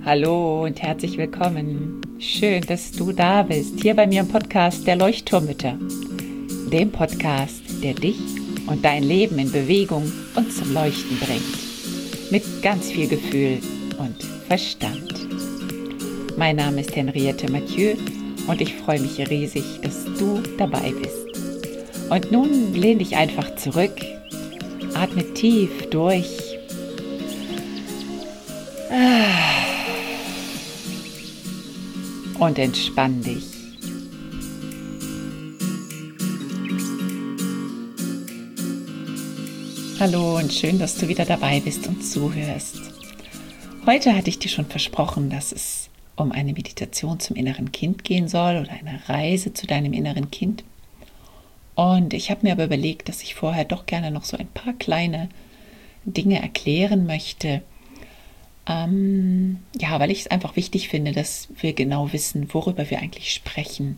Hallo und herzlich willkommen. Schön, dass du da bist, hier bei mir im Podcast der Leuchtturmmütter. Dem Podcast, der dich und dein Leben in Bewegung und zum Leuchten bringt. Mit ganz viel Gefühl und Verstand. Mein Name ist Henriette Mathieu und ich freue mich riesig, dass du dabei bist. Und nun lehn dich einfach zurück, atme tief durch. Und entspann dich. Hallo und schön, dass du wieder dabei bist und zuhörst. Heute hatte ich dir schon versprochen, dass es um eine Meditation zum inneren Kind gehen soll oder eine Reise zu deinem inneren Kind. Und ich habe mir aber überlegt, dass ich vorher doch gerne noch so ein paar kleine Dinge erklären möchte, weil ich es einfach wichtig finde, dass wir genau wissen, worüber wir eigentlich sprechen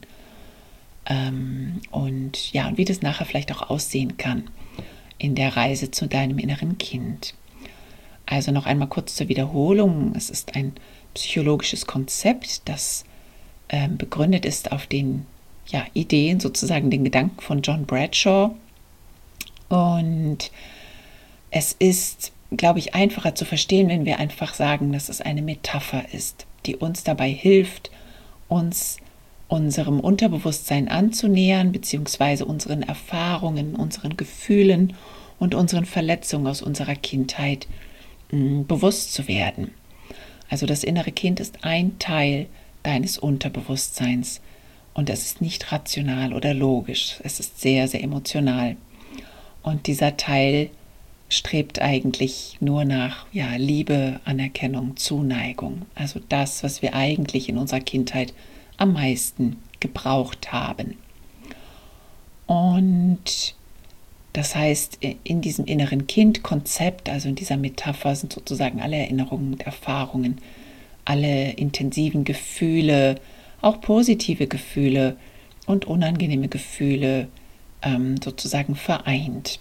und wie das nachher vielleicht auch aussehen kann in der Reise zu deinem inneren Kind. Also noch einmal kurz zur Wiederholung. Es ist ein psychologisches Konzept, das begründet ist auf den Ideen, sozusagen den Gedanken von John Bradshaw. Und es ist, glaube ich, einfacher zu verstehen, wenn wir einfach sagen, dass es eine Metapher ist, die uns dabei hilft, uns unserem Unterbewusstsein anzunähern, beziehungsweise unseren Erfahrungen, unseren Gefühlen und unseren Verletzungen aus unserer Kindheit bewusst zu werden. Also das innere Kind ist ein Teil deines Unterbewusstseins und es ist nicht rational oder logisch, es ist sehr, sehr emotional. Und dieser Teil strebt eigentlich nur nach Liebe, Anerkennung, Zuneigung. Also das, was wir eigentlich in unserer Kindheit am meisten gebraucht haben. Und das heißt, in diesem inneren Kind-Konzept, also in dieser Metapher, sind sozusagen alle Erinnerungen und Erfahrungen, alle intensiven Gefühle, auch positive Gefühle und unangenehme Gefühle sozusagen vereint.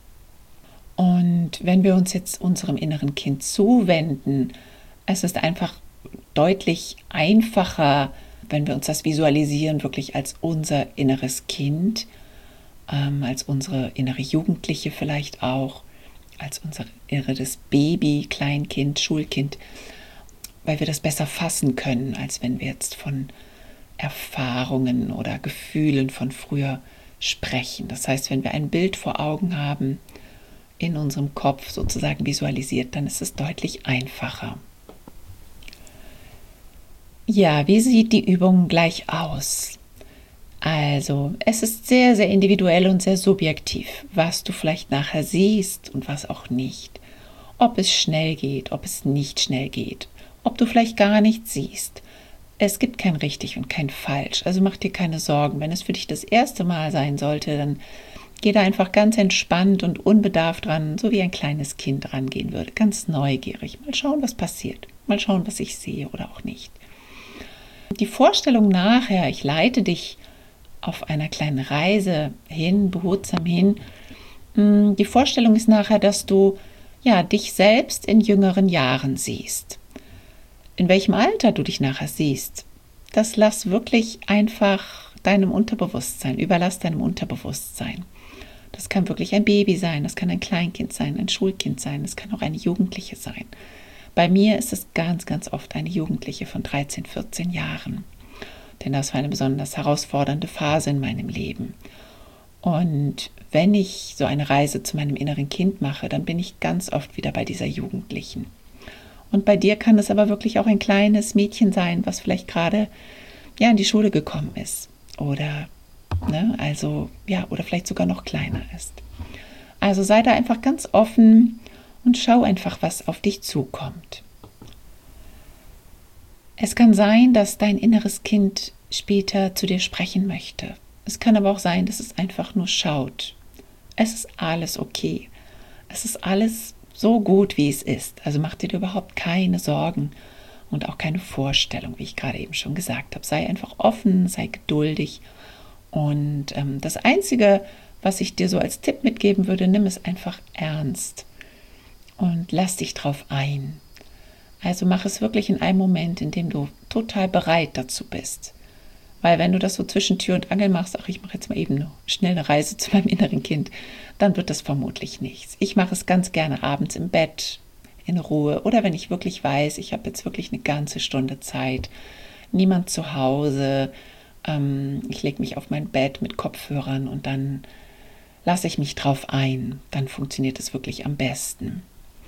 Und wenn wir uns jetzt unserem inneren Kind zuwenden, es ist einfach deutlich einfacher, wenn wir uns das visualisieren, wirklich als unser inneres Kind, als unsere innere Jugendliche vielleicht auch, als unser inneres Baby, Kleinkind, Schulkind, weil wir das besser fassen können, als wenn wir jetzt von Erfahrungen oder Gefühlen von früher sprechen. Das heißt, wenn wir ein Bild vor Augen haben, in unserem Kopf sozusagen visualisiert, dann ist es deutlich einfacher. Ja, wie sieht die Übung gleich aus? Also, es ist sehr, sehr individuell und sehr subjektiv, was du vielleicht nachher siehst und was auch nicht. Ob es schnell geht, ob es nicht schnell geht, ob du vielleicht gar nichts siehst. Es gibt kein richtig und kein falsch, also mach dir keine Sorgen. Wenn es für dich das erste Mal sein sollte, dann geh da einfach ganz entspannt und unbedarft dran, so wie ein kleines Kind rangehen würde, ganz neugierig. Mal schauen, was passiert. Mal schauen, was ich sehe oder auch nicht. Die Vorstellung nachher, ich leite dich auf einer kleinen Reise hin, behutsam hin. Die Vorstellung ist nachher, dass du dich selbst in jüngeren Jahren siehst. In welchem Alter du dich nachher siehst, das lass wirklich einfach deinem Unterbewusstsein, überlass deinem Unterbewusstsein. Das kann wirklich ein Baby sein, das kann ein Kleinkind sein, ein Schulkind sein, das kann auch eine Jugendliche sein. Bei mir ist es ganz, ganz oft eine Jugendliche von 13, 14 Jahren. Denn das war eine besonders herausfordernde Phase in meinem Leben. Und wenn ich so eine Reise zu meinem inneren Kind mache, dann bin ich ganz oft wieder bei dieser Jugendlichen. Und bei dir kann es aber wirklich auch ein kleines Mädchen sein, was vielleicht gerade in die Schule gekommen ist. Oder oder vielleicht sogar noch kleiner ist. Also sei da einfach ganz offen und schau einfach, was auf dich zukommt. Es kann sein, dass dein inneres Kind später zu dir sprechen möchte. Es kann aber auch sein, dass es einfach nur schaut. Es ist alles okay. Es ist alles so gut, wie es ist. Also mach dir überhaupt keine Sorgen und auch keine Vorstellung, wie ich gerade eben schon gesagt habe. Sei einfach offen, sei geduldig. Und das Einzige, was ich dir so als Tipp mitgeben würde, nimm es einfach ernst und lass dich drauf ein. Also mach es wirklich in einem Moment, in dem du total bereit dazu bist. Weil wenn du das so zwischen Tür und Angel machst, ach, ich mache jetzt mal eben schnell eine Reise zu meinem inneren Kind, dann wird das vermutlich nichts. Ich mache es ganz gerne abends im Bett, in Ruhe, oder wenn ich wirklich weiß, ich habe jetzt wirklich eine ganze Stunde Zeit, niemand zu Hause, ich lege mich auf mein Bett mit Kopfhörern und dann lasse ich mich drauf ein. Dann funktioniert es wirklich am besten.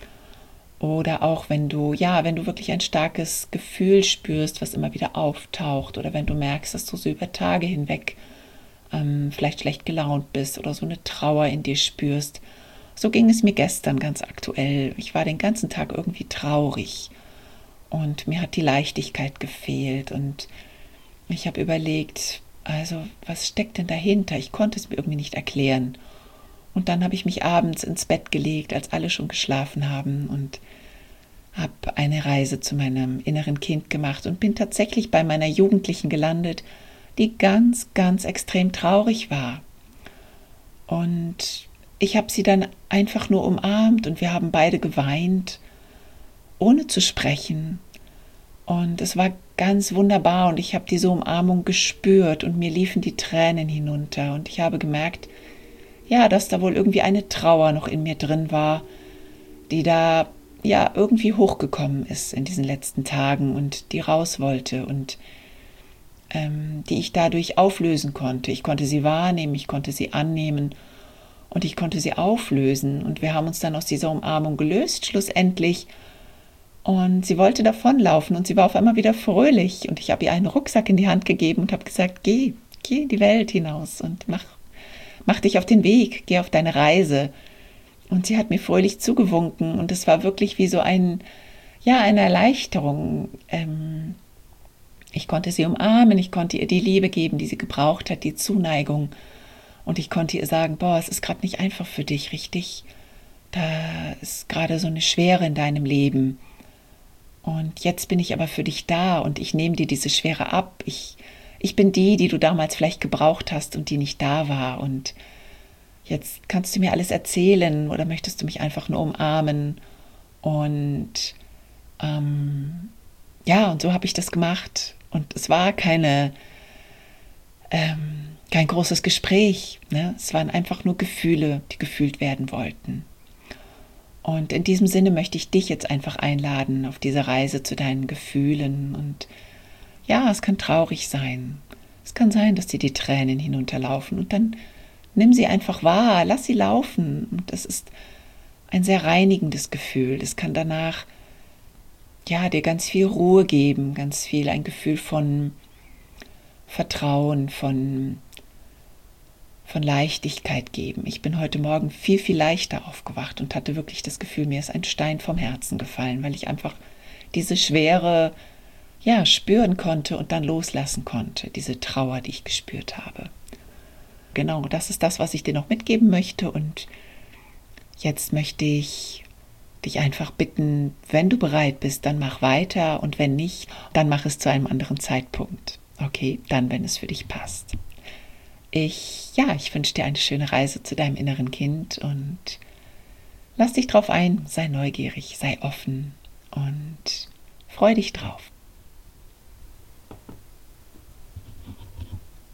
Oder auch wenn du wirklich ein starkes Gefühl spürst, was immer wieder auftaucht, oder wenn du merkst, dass du so über Tage hinweg vielleicht schlecht gelaunt bist oder so eine Trauer in dir spürst. So ging es mir gestern ganz aktuell. Ich war den ganzen Tag irgendwie traurig und mir hat die Leichtigkeit gefehlt und ich habe überlegt, also was steckt denn dahinter? Ich konnte es mir irgendwie nicht erklären. Und dann habe ich mich abends ins Bett gelegt, als alle schon geschlafen haben und habe eine Reise zu meinem inneren Kind gemacht und bin tatsächlich bei meiner Jugendlichen gelandet, die ganz, ganz extrem traurig war. Und ich habe sie dann einfach nur umarmt und wir haben beide geweint, ohne zu sprechen. Und es war ganz wunderbar und ich habe diese Umarmung gespürt und mir liefen die Tränen hinunter und ich habe gemerkt, ja, dass da wohl irgendwie eine Trauer noch in mir drin war, die da ja irgendwie hochgekommen ist in diesen letzten Tagen und die raus wollte und die ich dadurch auflösen konnte. Ich konnte sie wahrnehmen, ich konnte sie annehmen und ich konnte sie auflösen und wir haben uns dann aus dieser Umarmung gelöst, schlussendlich. Und sie wollte davonlaufen und sie war auf einmal wieder fröhlich und ich habe ihr einen Rucksack in die Hand gegeben und habe gesagt, geh in die Welt hinaus und mach dich auf den Weg, geh auf deine Reise. Und sie hat mir fröhlich zugewunken und es war wirklich wie so eine Erleichterung. Ich konnte sie umarmen, ich konnte ihr die Liebe geben, die sie gebraucht hat, die Zuneigung. Und ich konnte ihr sagen, boah, es ist gerade nicht einfach für dich, richtig? Da ist gerade so eine Schwere in deinem Leben. Und jetzt bin ich aber für dich da und ich nehme dir diese Schwere ab. Ich bin die du damals vielleicht gebraucht hast und die nicht da war. Und jetzt kannst du mir alles erzählen oder möchtest du mich einfach nur umarmen? Und und so habe ich das gemacht. Und es war kein großes Gespräch. Ne? Es waren einfach nur Gefühle, die gefühlt werden wollten. Und in diesem Sinne möchte ich dich jetzt einfach einladen auf diese Reise zu deinen Gefühlen. Und ja, es kann traurig sein. Es kann sein, dass dir die Tränen hinunterlaufen. Und dann nimm sie einfach wahr, lass sie laufen. Und das ist ein sehr reinigendes Gefühl. Das kann danach dir ganz viel Ruhe geben, ganz viel ein Gefühl von Vertrauen, von Leichtigkeit geben. Ich bin heute Morgen viel, viel leichter aufgewacht und hatte wirklich das Gefühl, mir ist ein Stein vom Herzen gefallen, weil ich einfach diese Schwere spüren konnte und dann loslassen konnte, diese Trauer, die ich gespürt habe. Genau, das ist das, was ich dir noch mitgeben möchte und jetzt möchte ich dich einfach bitten, wenn du bereit bist, dann mach weiter und wenn nicht, dann mach es zu einem anderen Zeitpunkt. Okay, dann, wenn es für dich passt. Ich wünsche dir eine schöne Reise zu deinem inneren Kind und lass dich drauf ein, sei neugierig, sei offen und freu dich drauf.